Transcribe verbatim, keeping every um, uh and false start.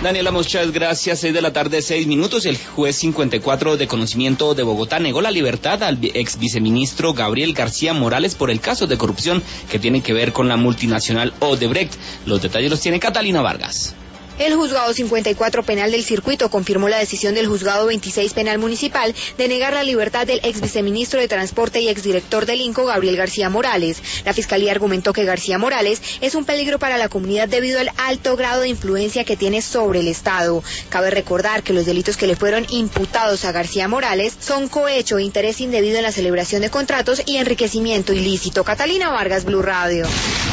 Daniela, muchas gracias. Seis de la tarde, seis minutos. El juez cincuenta y cuatro de conocimiento de Bogotá negó la libertad al ex viceministro Gabriel García Morales por el caso de corrupción que tiene que ver con la multinacional Odebrecht. Los detalles los tiene Catalina Vargas. El juzgado cincuenta y cuatro penal del circuito confirmó la decisión del juzgado veintiséis penal municipal de negar la libertad del ex viceministro de Transporte y exdirector del INCO, Gabriel García Morales. La fiscalía argumentó que García Morales es un peligro para la comunidad debido al alto grado de influencia que tiene sobre el Estado. Cabe recordar que los delitos que le fueron imputados a García Morales son cohecho, interés indebido en la celebración de contratos y enriquecimiento ilícito. Catalina Vargas, Blue Radio.